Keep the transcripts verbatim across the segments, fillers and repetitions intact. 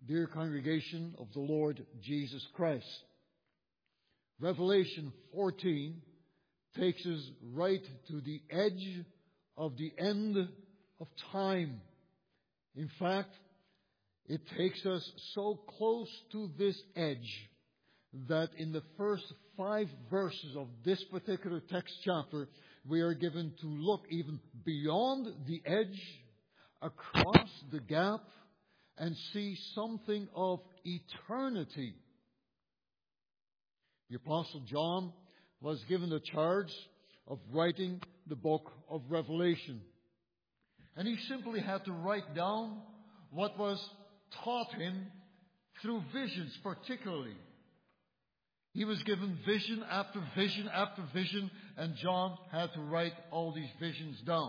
dear congregation of the Lord Jesus Christ. Revelation fourteen takes us right to the edge of the end of time. In fact, it takes us so close to this edge that in the first five verses of this particular text chapter, we are given to look even beyond the edge, across the gap, and see something of eternity. The Apostle John was given the charge of writing the book of Revelation. And he simply had to write down what was taught him through visions particularly. He was given vision after vision after vision, and John had to write all these visions down.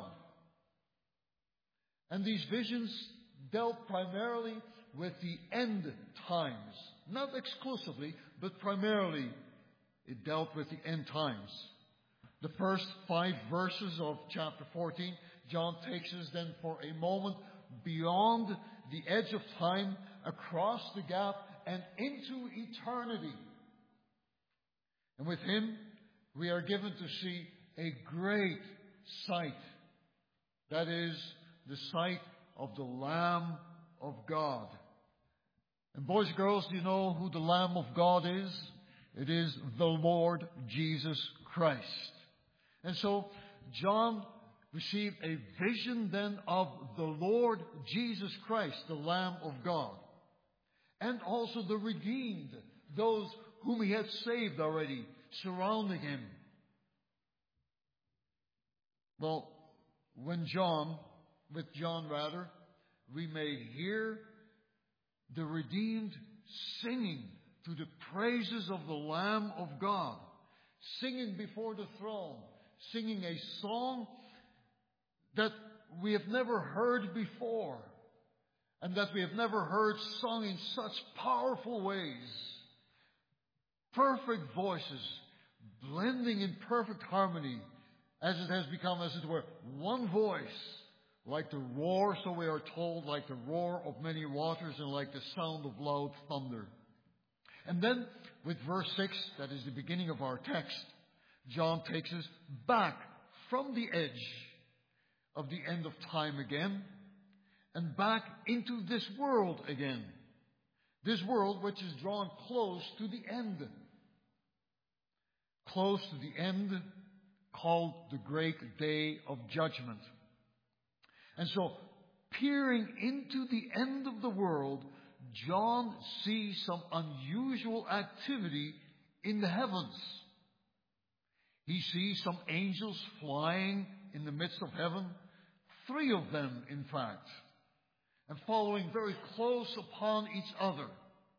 And these visions dealt primarily with the end times. Not exclusively, but primarily it dealt with the end times. The first five verses of chapter fourteen, John takes us then for a moment beyond the edge of time, across the gap, and into eternity. And with him, we are given to see a great sight. That is, the sight of the Lamb of God. And boys and girls, do you know who the Lamb of God is? It is the Lord Jesus Christ. And so, John received a vision then of the Lord Jesus Christ, the Lamb of God. And also the redeemed, those whom he had saved already, surrounding him. Well, when John, with John rather, we may hear the redeemed singing to the praises of the Lamb of God, singing before the throne, singing a song that we have never heard before, and that we have never heard sung in such powerful ways. Perfect voices, blending in perfect harmony, as it has become, as it were, one voice, like the roar, so we are told, like the roar of many waters and like the sound of loud thunder. And then, with verse six, that is the beginning of our text, John takes us back from the edge of the end of time again, and back into this world again. This world which is drawn close to the end. Close to the end, called the great day of judgment. And so, peering into the end of the world, John sees some unusual activity in the heavens. He sees some angels flying in the midst of heaven, three of them, in fact, and following very close upon each other.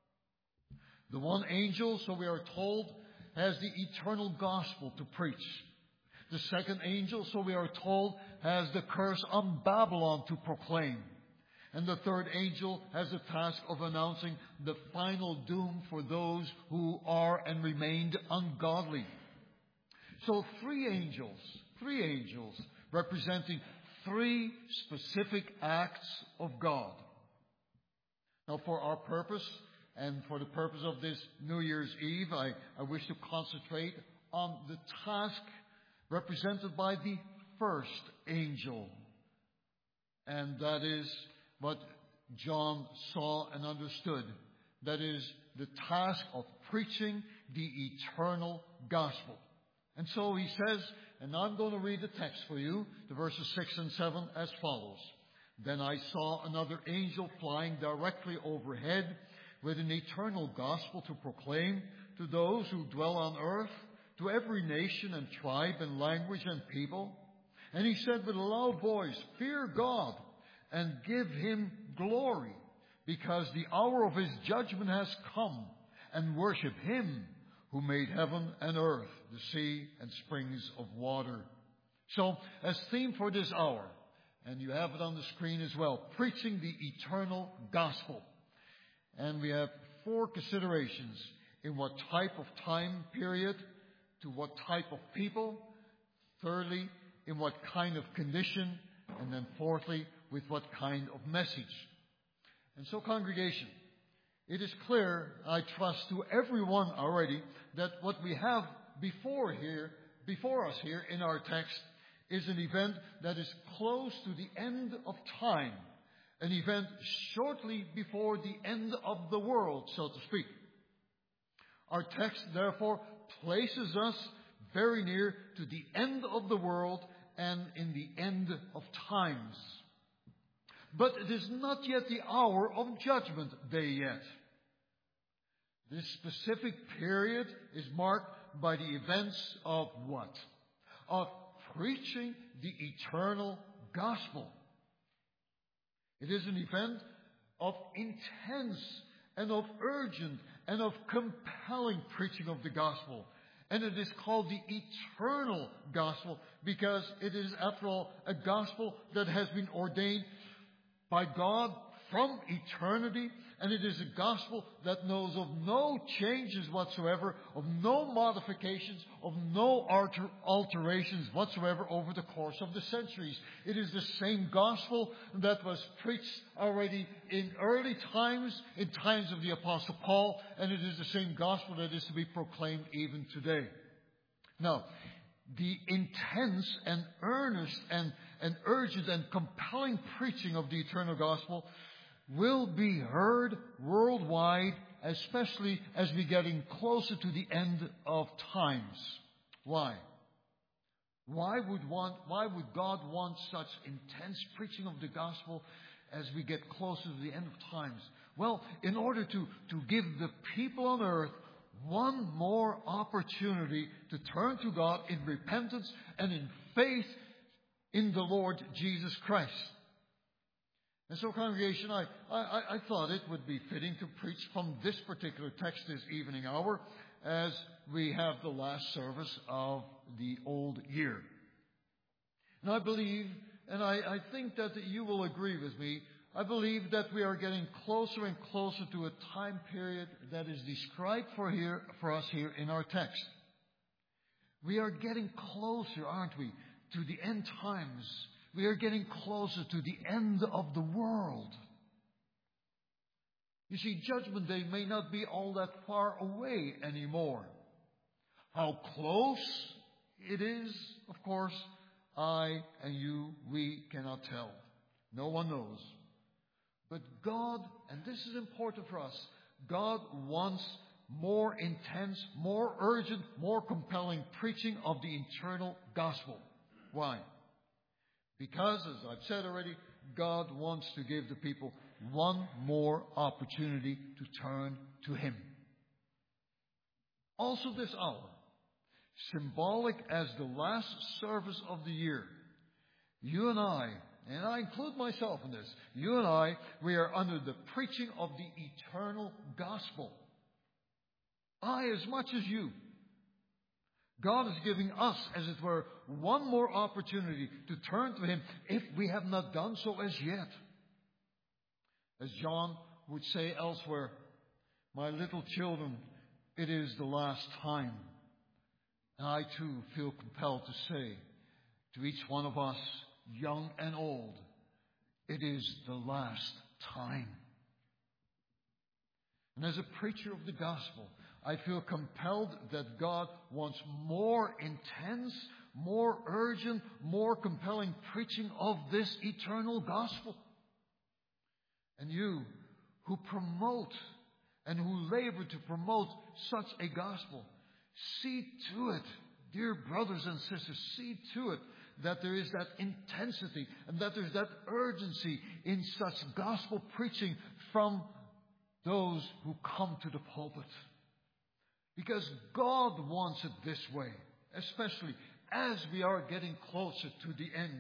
The one angel, so we are told, has the eternal gospel to preach. The second angel, so we are told, has the curse on Babylon to proclaim. And the third angel has the task of announcing the final doom for those who are and remained ungodly. So three angels, three angels representing three specific acts of God. Now, for our purpose and for the purpose of this New Year's Eve, I, I wish to concentrate on the task represented by the first angel. And that is what John saw and understood. That is the task of preaching the eternal gospel. And so he says, and I'm going to read the text for you, the verses six and seven as follows. Then I saw another angel flying directly overhead with an eternal gospel to proclaim to those who dwell on earth, to every nation and tribe and language and people. And he said with a loud voice, "Fear God and give him glory, because the hour of his judgment has come, and worship him who made heaven and earth, the sea and springs of water." So, as theme for this hour, and you have it on the screen as well, preaching the eternal gospel. And we have four considerations: in what type of time period, to what type of people, thirdly, in what kind of condition, and then fourthly, with what kind of message. And so, congregation, It is clear, I trust to everyone already, that what we have before here, before us here in our text is an event that is close to the end of time. An event shortly before the end of the world, so to speak. Our text, therefore, places us very near to the end of the world and in the end of times. But it is not yet the hour of judgment day yet. This specific period is marked by the events of what? Of preaching the eternal gospel. It is an event of intense and of urgent and of compelling preaching of the gospel. And it is called the eternal gospel because it is, after all, a gospel that has been ordained by God from eternity. And it is a gospel that knows of no changes whatsoever, of no modifications, of no alter- alterations whatsoever over the course of the centuries. It is the same gospel that was preached already in early times, in times of the Apostle Paul, and it is the same gospel that is to be proclaimed even today. Now, the intense and earnest and, and urgent and compelling preaching of the eternal gospel will be heard worldwide, especially as we're getting closer to the end of times. Why? Why would want, why would God want such intense preaching of the gospel as we get closer to the end of times? Well, in order to, to give the people on earth one more opportunity to turn to God in repentance and in faith in the Lord Jesus Christ. And so, congregation, I, I, I thought it would be fitting to preach from this particular text this evening hour as we have the last service of the old year. And I believe, and I, I think that you will agree with me, I believe that we are getting closer and closer to a time period that is described for here, for us here in our text. We are getting closer, aren't we, to the end times. We are getting closer to the end of the world. You see, Judgment Day may not be all that far away anymore. How close it is, of course, I and you, we cannot tell. No one knows. But God, and this is important for us, God wants more intense, more urgent, more compelling preaching of the eternal gospel. Why? Because, as I've said already, God wants to give the people one more opportunity to turn to Him. Also this hour, symbolic as the last service of the year, you and I, and I include myself in this, you and I, we are under the preaching of the eternal gospel. I as much as you. God is giving us, as it were, one more opportunity to turn to Him if we have not done so as yet. As John would say elsewhere, my little children, it is the last time. And I too feel compelled to say to each one of us, young and old, it is the last time. And as a preacher of the gospel, I feel compelled that God wants more intense, more urgent, more compelling preaching of this eternal gospel. And you who promote and who labor to promote such a gospel, see to it, dear brothers and sisters, see to it that there is that intensity and that there's that urgency in such gospel preaching from those who come to the pulpit. Because God wants it this way, especially as we are getting closer to the end.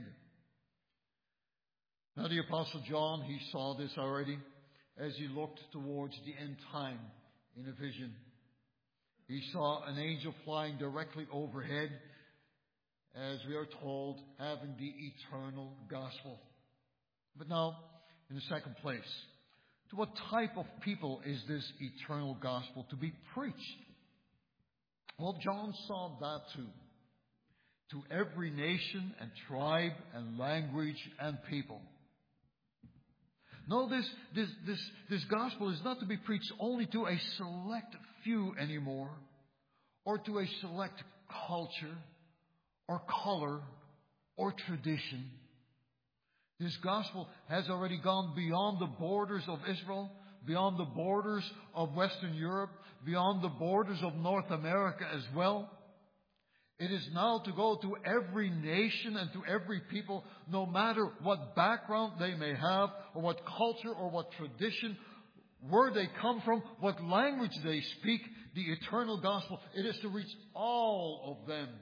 Now the Apostle John, he saw this already as he looked towards the end time in a vision. He saw an angel flying directly overhead, as we are told, having the eternal gospel. But now, in the second place, to what type of people is this eternal gospel to be preached? Well, John saw that too. To every nation and tribe and language and people. No, this, this, this, this gospel is not to be preached only to a select few anymore, or to a select culture, or color, or tradition. This gospel has already gone beyond the borders of Israel, beyond the borders of Western Europe, beyond the borders of North America as well. It is now to go to every nation and to every people, no matter what background they may have, or what culture or what tradition, where they come from, what language they speak, the eternal gospel. It is to reach all of them.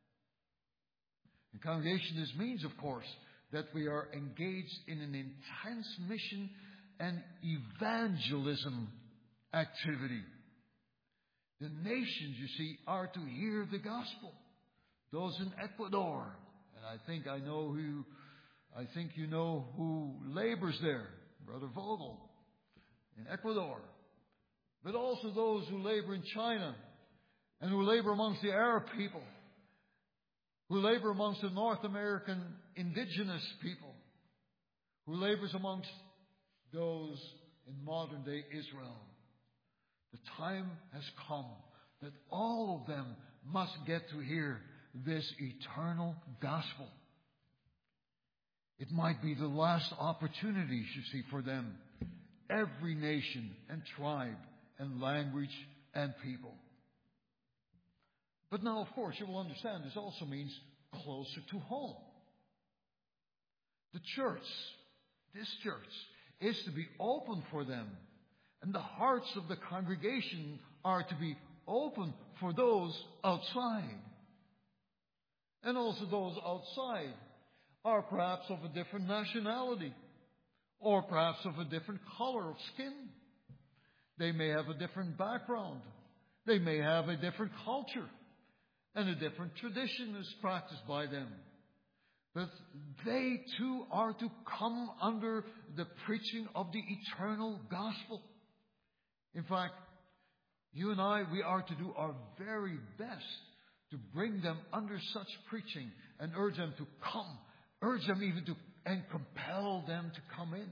In congregation, this means, of course, that we are engaged in an intense mission and evangelism activity. The nations, you see, are to hear the gospel. Those in Ecuador, and I think I know who, I think you know who labors there, Brother Vogel, in Ecuador. But also those who labor in China, and who labor amongst the Arab people, who labor amongst the North American indigenous people, who labors amongst those in modern day Israel. The time has come that all of them must get to hear this eternal gospel. It might be the last opportunities, you see, for them. Every nation and tribe and language and people. But now, of course, you will understand this also means closer to home. The church, this church, is to be open for them. And the hearts of the congregation are to be open for those outside. And also those outside are perhaps of a different nationality, or perhaps of a different color of skin. They may have a different background. They may have a different culture, and a different tradition is practiced by them. But they too are to come under the preaching of the eternal gospel. In fact, you and I, we are to do our very best to bring them under such preaching and urge them to come, urge them even to, and compel them to come in.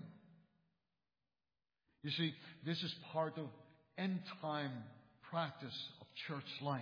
You see, this is part of end time practice of church life.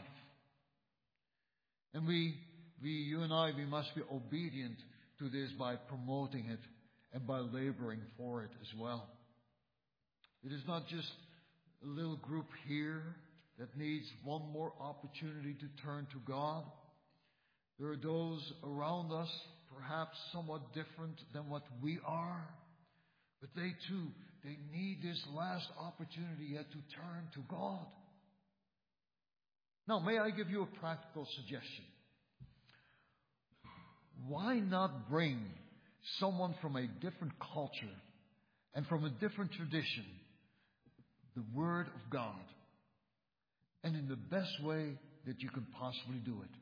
And we, we, you and I, we must be obedient to this by promoting it and by laboring for it as well. It is not just a little group here that needs one more opportunity to turn to God. There are those around us, perhaps somewhat different than what we are, but they too, they need this last opportunity yet to turn to God. Now, may I give you a practical suggestion? Why not bring someone from a different culture and from a different tradition the Word of God, and in the best way that you can possibly do it?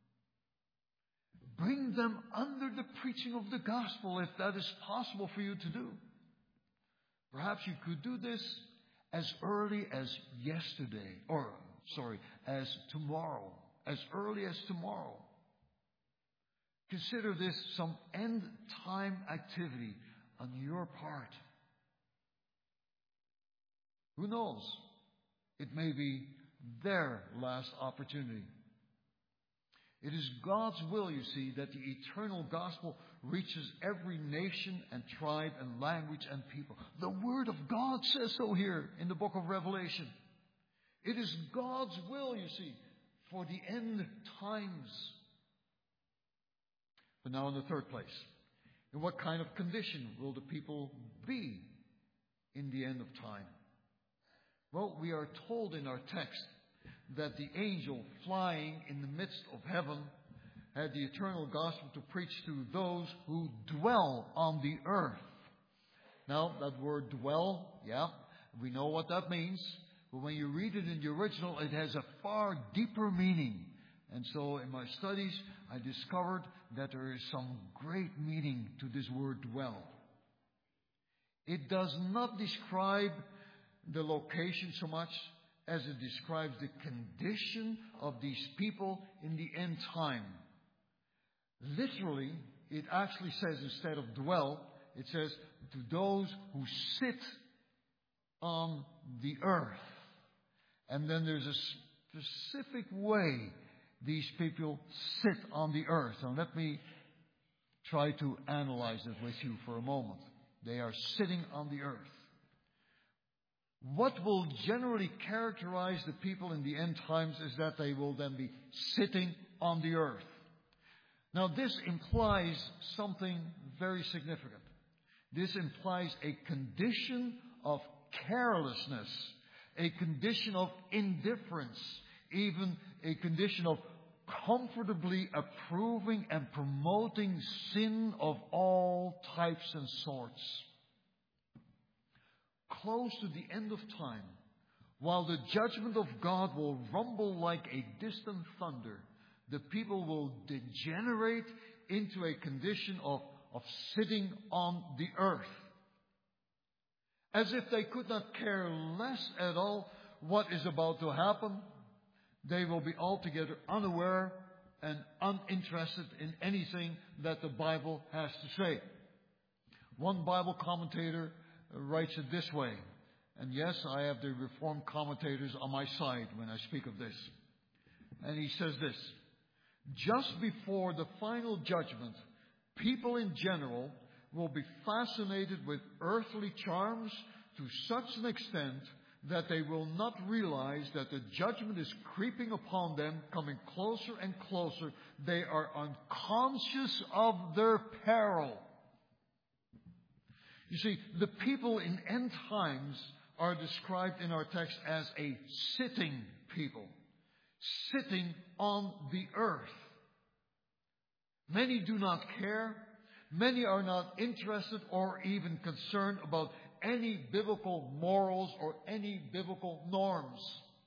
Bring them under the preaching of the gospel if that is possible for you to do. Perhaps you could do this as early as yesterday, or, sorry, as tomorrow, as early as tomorrow. Consider this some end time activity on your part. Who knows? It may be their last opportunity. It is God's will, you see, that the eternal gospel reaches every nation and tribe and language and people. The Word of God says so here in the book of Revelation. It is God's will, you see, for the end times. But now in the third place, in what kind of condition will the people be in the end of time? Well, we are told in our text that the angel flying in the midst of heaven had the eternal gospel to preach to those who dwell on the earth. Now, that word dwell, yeah, we know what that means. But when you read it in the original, it has a far deeper meaning. And so in my studies, I discovered that there is some great meaning to this word dwell. It does not describe the location so much as it describes the condition of these people in the end time. Literally, it actually says instead of dwell, it says, to those who sit on the earth. And then there's a specific way these people sit on the earth. And let me try to analyze it with you for a moment. They are sitting on the earth. What will generally characterize the people in the end times is that they will then be sitting on the earth. Now, this implies something very significant. This implies a condition of carelessness, a condition of indifference, even a condition of comfortably approving and promoting sin of all types and sorts. Close to the end of time, while the judgment of God will rumble like a distant thunder, the people will degenerate into a condition of, of sitting on the earth. As if they could not care less at all what is about to happen. They will be altogether unaware and uninterested in anything that the Bible has to say. One Bible commentator writes it this way, and yes, I have the Reformed commentators on my side when I speak of this. And he says this: just before the final judgment, people in general will be fascinated with earthly charms to such an extent that they will not realize that the judgment is creeping upon them, coming closer and closer. They are unconscious of their peril. You see, the people in end times are described in our text as a sitting people, sitting on the earth. Many do not care. Many are not interested or even concerned about any biblical morals or any biblical norms.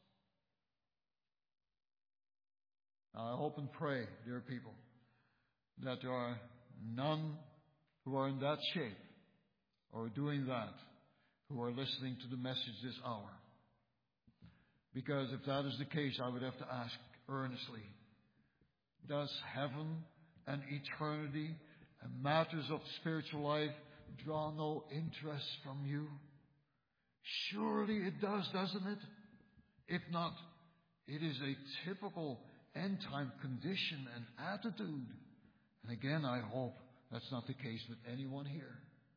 Now, I hope and pray, dear people, that there are none who are in that shape or doing that who are listening to the message this hour. Because if that is the case, I would have to ask earnestly, does heaven and eternity and matters of spiritual life draw no interest from you? Surely it does, doesn't it? If not, it is a typical end-time condition and attitude. And again, I hope that's not the case with anyone here.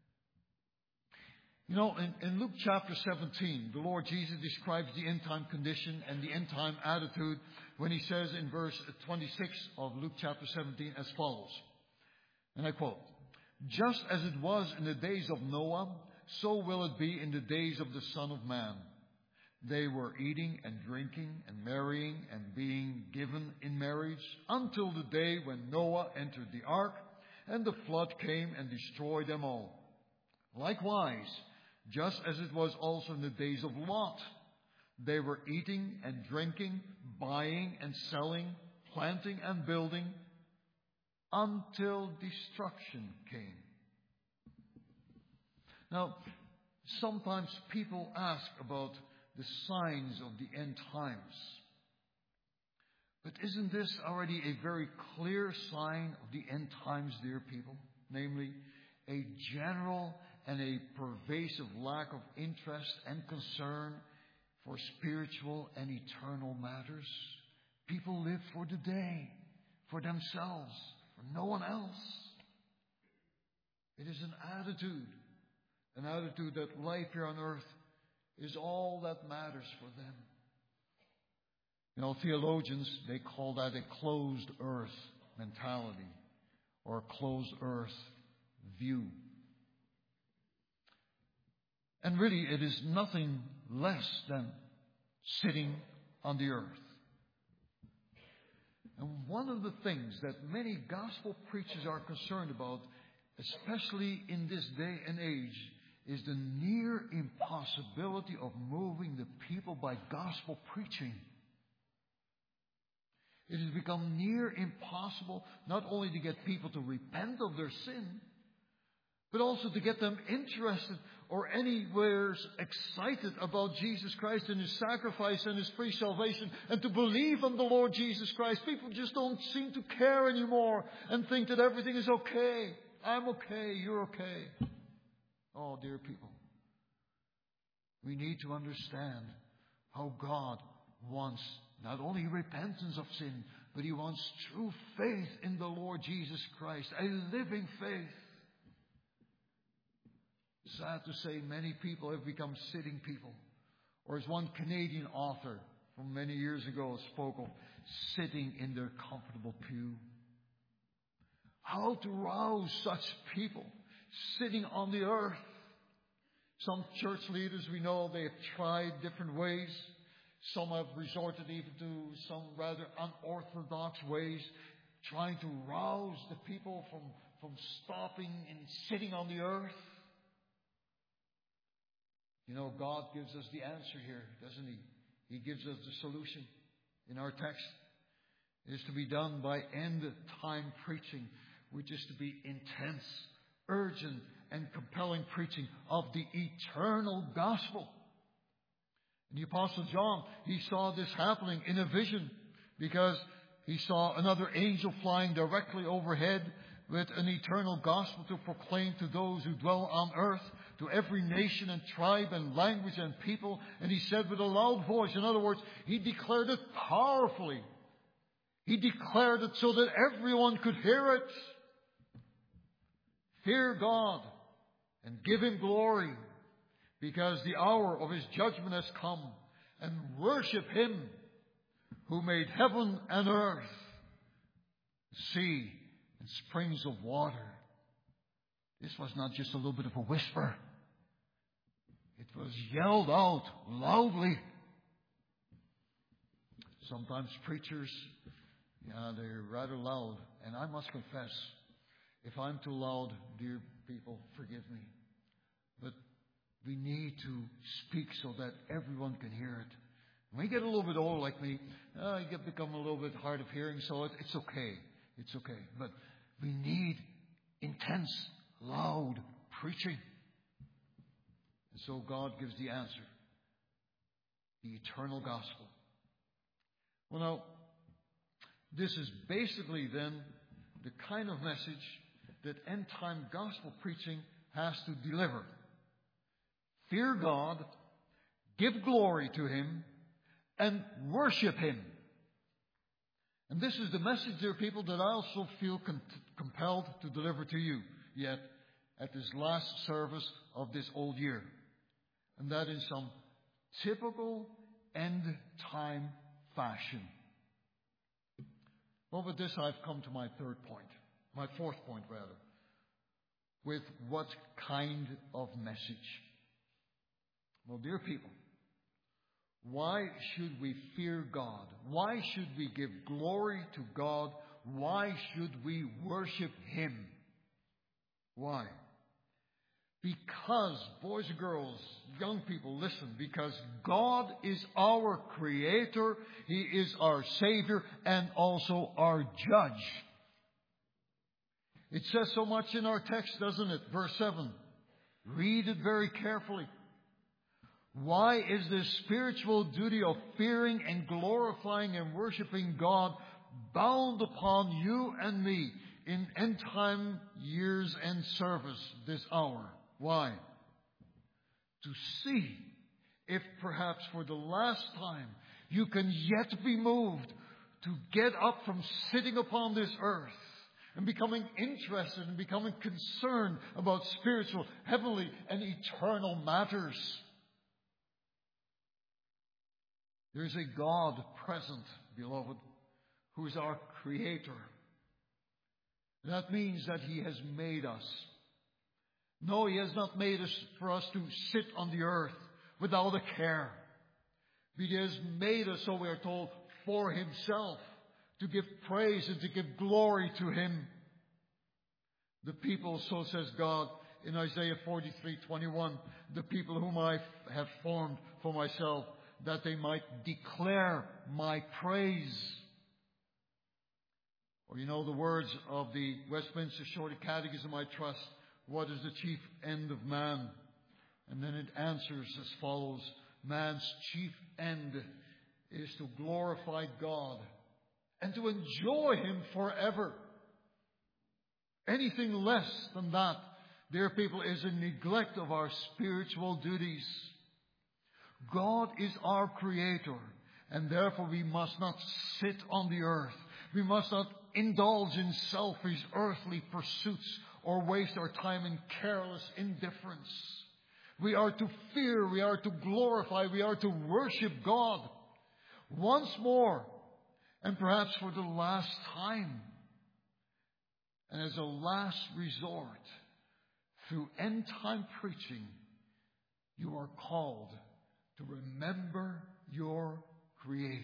You know, in, in Luke chapter seventeen, the Lord Jesus describes the end-time condition and the end-time attitude when he says in verse twenty-six of Luke chapter seventeen as follows. And I quote, "Just as it was in the days of Noah, so will it be in the days of the Son of Man. They were eating and drinking and marrying and being given in marriage until the day when Noah entered the ark and the flood came and destroyed them all. Likewise, just as it was also in the days of Lot, they were eating and drinking, buying and selling, planting and building, until destruction came." Now, sometimes people ask about the signs of the end times. But isn't this already a very clear sign of the end times, dear people? Namely, a general and a pervasive lack of interest and concern for spiritual and eternal matters. People live for the day, for themselves, for no one else. It is an attitude, an attitude that life here on earth is all that matters for them. You know, theologians, they call that a closed earth mentality or a closed earth view. And really, it is nothing less than sitting on the earth. And one of the things that many gospel preachers are concerned about, especially in this day and age, is the near impossibility of moving the people by gospel preaching. It has become near impossible not only to get people to repent of their sin, but also to get them interested or anywhere excited about Jesus Christ and His sacrifice and His free salvation and to believe on the Lord Jesus Christ. People just don't seem to care anymore and think that everything is okay. I'm okay, you're okay. Oh, dear people, we need to understand how God wants not only repentance of sin, but He wants true faith in the Lord Jesus Christ, a living faith. Sad to say, many people have become sitting people. Or as one Canadian author from many years ago spoke of, sitting in their comfortable pew. How to rouse such people sitting on the earth? Some church leaders, we know, they have tried different ways. Some have resorted even to some rather unorthodox ways, trying to rouse the people from, from stopping and sitting on the earth. You know, God gives us the answer here, doesn't He? He gives us the solution in our text. It is to be done by end-time preaching, which is to be intense, urgent, and compelling preaching of the eternal gospel. And the Apostle John, he saw this happening in a vision, because he saw another angel flying directly overhead with an eternal gospel to proclaim to those who dwell on earth, to every nation and tribe and language and people. And he said with a loud voice, in other words, he declared it powerfully. He declared it so that everyone could hear it. Fear God and give Him glory, because the hour of His judgment has come, and worship Him who made heaven and earth, sea and springs of water. This was not just a little bit of a whisper. It was yelled out loudly. Sometimes preachers, yeah, they're rather loud. And I must confess, if I'm too loud, dear people, forgive me. But we need to speak so that everyone can hear it. When you get a little bit old like me, uh, you get become a little bit hard of hearing, so it, it's okay. It's okay. But we need intense, loud preaching. And so God gives the answer. The eternal gospel. Well, now, this is basically then the kind of message that end-time gospel preaching has to deliver. Fear God, give glory to Him, and worship Him. And this is the message, dear people, that I also feel con- compelled to deliver to you yet at this last service of this old year. And that in some typical end-time fashion. Well, with this I've come to my third point, my fourth point rather. With what kind of message? Well, dear people, why should we fear God? Why should we give glory to God? Why should we worship Him? Why? Because, boys and girls, young people, listen, because God is our Creator, He is our Savior, and also our Judge. It says so much in our text, doesn't it? Verse seven. Read it very carefully. Why is this spiritual duty of fearing and glorifying and worshiping God bound upon you and me in end time years and service this hour? Why? To see if perhaps for the last time you can yet be moved to get up from sitting upon this earth and becoming interested and becoming concerned about spiritual, heavenly, and eternal matters. There is a God present, beloved, who is our Creator. That means that He has made us. No, He has not made us for us to sit on the earth without a care. But He has made us, so we are told, for Himself, to give praise and to give glory to Him. The people, so says God in Isaiah forty-three twenty-one, the people whom I have formed for myself, that they might declare my praise. Or you know the words of the Westminster Shorter Catechism, I trust. What is the chief end of man? And then it answers as follows. Man's chief end is to glorify God and to enjoy Him forever. Anything less than that dear people, is a neglect of our spiritual duties. God is our Creator, and therefore we must not sit on the earth. We must not indulge in selfish earthly pursuits or waste our time in careless indifference. We are to fear, we are to glorify, we are to worship God once more, and perhaps for the last time. And as a last resort, through end-time preaching, you are called to remember your Creator.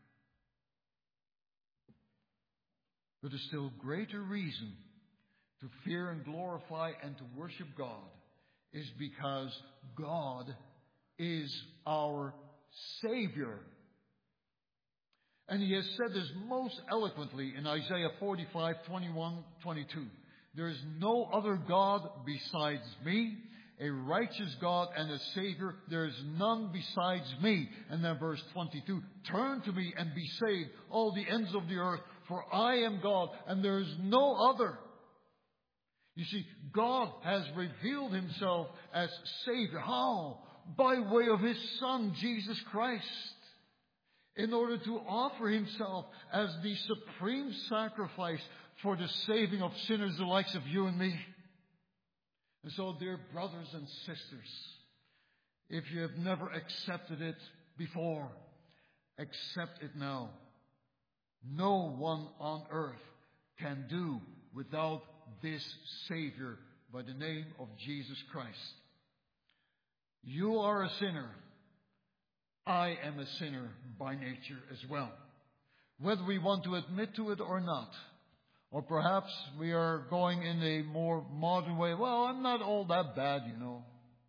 But a still greater reason to fear and glorify and to worship God is because God is our Savior. And He has said this most eloquently in Isaiah forty-five, twenty-one, twenty-two. There is no other God besides me, a righteous God and a Savior. There is none besides me. And then verse twenty-two, turn to me and be saved, all the ends of the earth, for I am God and there is no other. You see, God has revealed Himself as Savior. How? By way of His Son, Jesus Christ. In order to offer Himself as the supreme sacrifice for the saving of sinners, the likes of you and me. And so, dear brothers and sisters, if you have never accepted it before, accept it now. No one on earth can do without this Savior by the name of Jesus Christ. You are a sinner. I am a sinner by nature as well. Whether we want to admit to it or not. Or perhaps we are going in a more modern way. Well, I'm not all that bad, you know.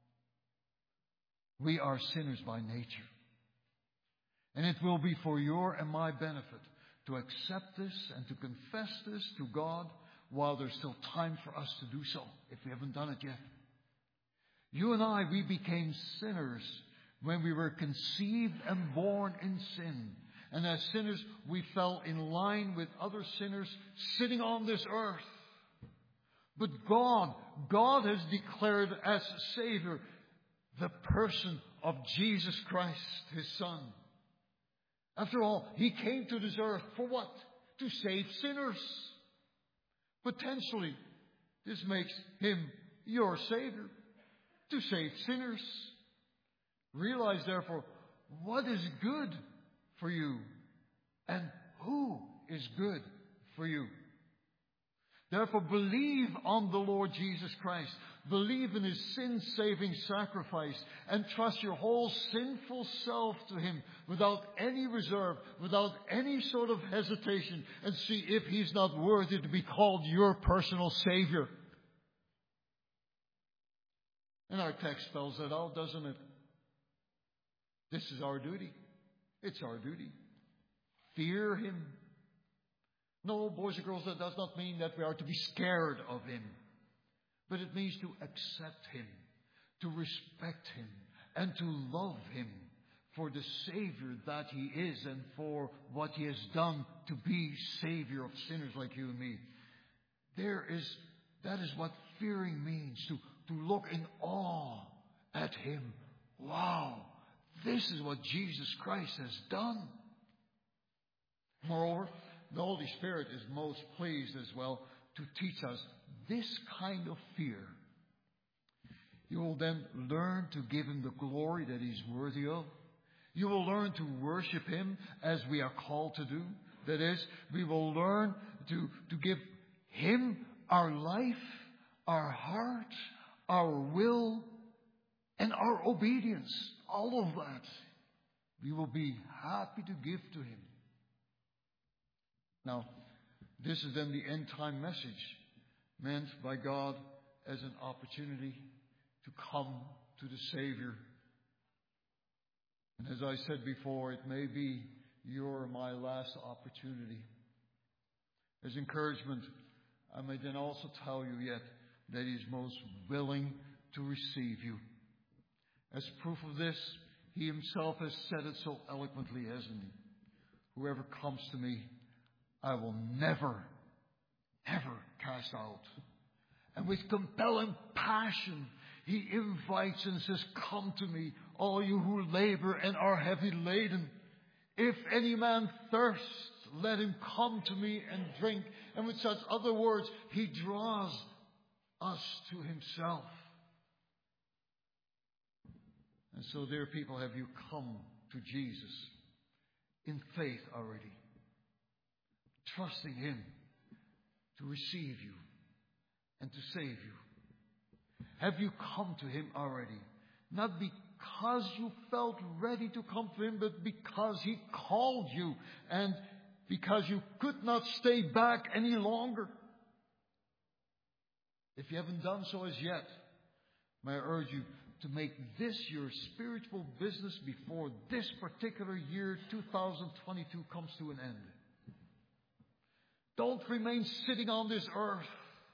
We are sinners by nature. And it will be for your and my benefit to accept this and to confess this to God while there's still time for us to do so, if we haven't done it yet. You and I, we became sinners when we were conceived and born in sin. And as sinners, we fell in line with other sinners sitting on this earth. But God, God has declared as Savior the person of Jesus Christ, His Son. After all, He came to this earth for what? To save sinners. Potentially, this makes Him your Savior, to save sinners. Realize, therefore, what is good for you and who is good for you. Therefore, believe on the Lord Jesus Christ. Believe in His sin-saving sacrifice and trust your whole sinful self to Him without any reserve, without any sort of hesitation, and see if He's not worthy to be called your personal Savior. And our text spells that out, doesn't it? This is our duty. It's our duty. Fear Him. No, boys and girls, that does not mean that we are to be scared of Him. But it means to accept Him, to respect Him, and to love Him for the Savior that He is and for what He has done to be Savior of sinners like you and me. There is, that is what fearing means, to, to look in awe at Him. Wow, this is what Jesus Christ has done. Moreover, the Holy Spirit is most pleased as well to teach us this kind of fear. You will then learn to give Him the glory that He's worthy of. You will learn to worship Him as we are called to do. That is, we will learn to, to give Him our life, our heart, our will, and our obedience. All of that we will be happy to give to Him. Now, this is then the end time message meant by God as an opportunity to come to the Savior. And as I said before, it may be your or my last opportunity. As encouragement, I may then also tell you yet that He is most willing to receive you. As proof of this, He Himself has said it so eloquently, hasn't He? Whoever comes to me, I will never, never cast out. And with compelling passion, He invites and says, "Come to me, all you who labor and are heavy laden. If any man thirst, let him come to me and drink." And with such other words, He draws us to Himself. And so, dear people, have you come to Jesus in faith already? Trusting Him to receive you and to save you. Have you come to Him already? Not because you felt ready to come to Him, but because He called you and because you could not stay back any longer. If you haven't done so as yet, may I urge you to make this your spiritual business before this particular year, two thousand twenty-two, comes to an end. Don't remain sitting on this earth,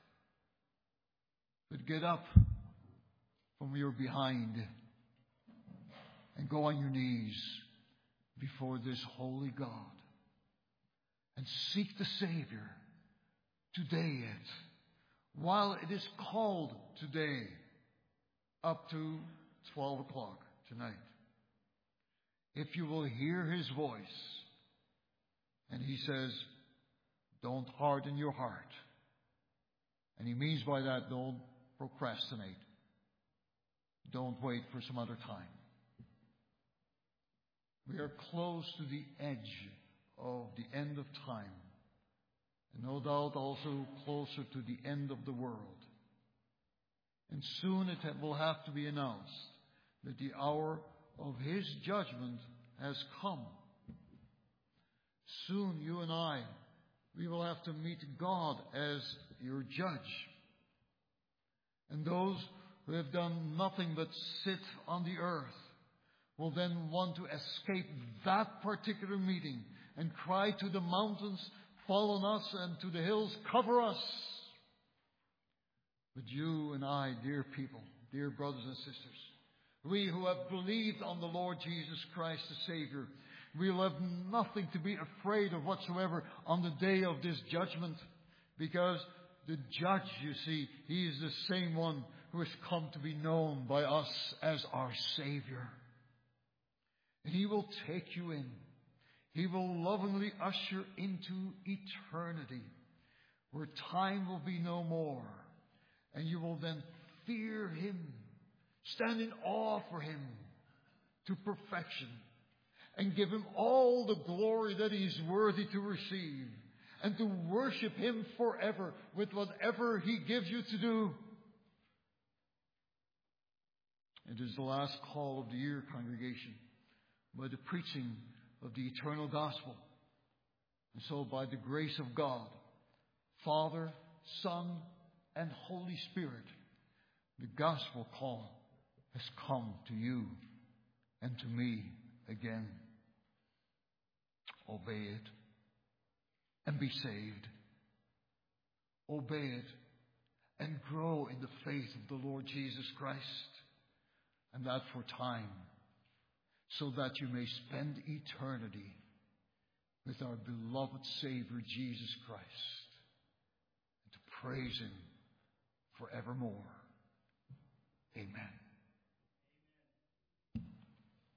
but get up from your behind and go on your knees before this holy God and seek the Savior today yet, while it is called today, up to twelve o'clock tonight. If you will hear His voice, and He says, don't harden your heart. And He means by that, don't procrastinate. Don't wait for some other time. We are close to the edge of the end of time. And no doubt also closer to the end of the world. And soon it will have to be announced that the hour of His judgment has come. Soon you and I, we will have to meet God as your judge. And those who have done nothing but sit on the earth will then want to escape that particular meeting and cry to the mountains, "Fall on us," and to the hills, "Cover us." But you and I, dear people, dear brothers and sisters, we who have believed on the Lord Jesus Christ the Savior, we will have nothing to be afraid of whatsoever on the day of this judgment, because the judge, you see, He is the same one who has come to be known by us as our Savior. And He will take you in. He will lovingly usher into eternity, where time will be no more. And you will then fear Him, stand in awe for Him to perfection, and give Him all the glory that He is worthy to receive, and to worship Him forever with whatever He gives you to do. It is the last call of the year, congregation, by the preaching of the eternal gospel. And so by the grace of God, Father, Son, and Holy Spirit, the gospel call has come to you and to me again. Obey it and be saved. Obey it and grow in the faith of the Lord Jesus Christ, and that for time, so that you may spend eternity with our beloved Savior Jesus Christ, and to praise Him forevermore. Amen.